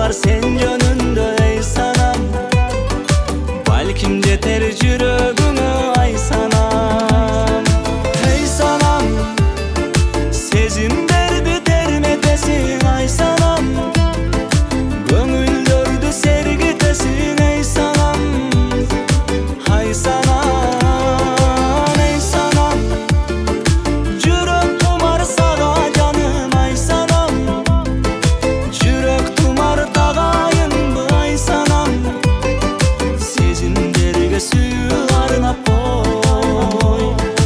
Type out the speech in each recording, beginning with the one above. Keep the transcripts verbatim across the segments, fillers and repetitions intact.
var sen jönündө ey sanam. Balkim jeter жүрөгүңө ай санам. Ey sanam, сезимдерди терметесиң ай санам. Көңүлдөрдү сергитесиң ey sanam. Ай sanam, ey sanam. Жүрөк тумар сага жаным ай санам. Жүрөк тумар тагайынбы ай санам. Сезимдерге сүйүү арнап кой.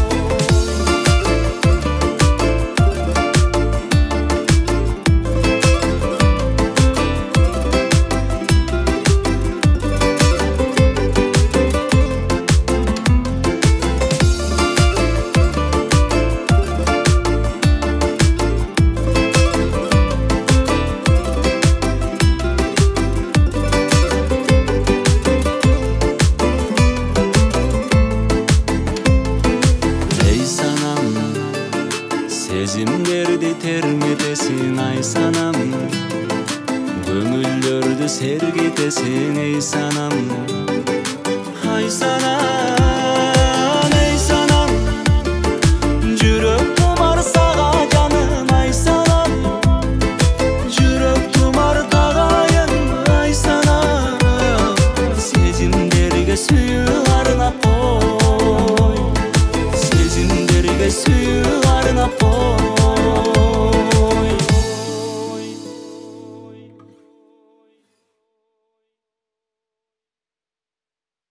Сезимдерди терметесиң ай санам. Көңүлдөрдү сергитесиң ей санам. Ай санам.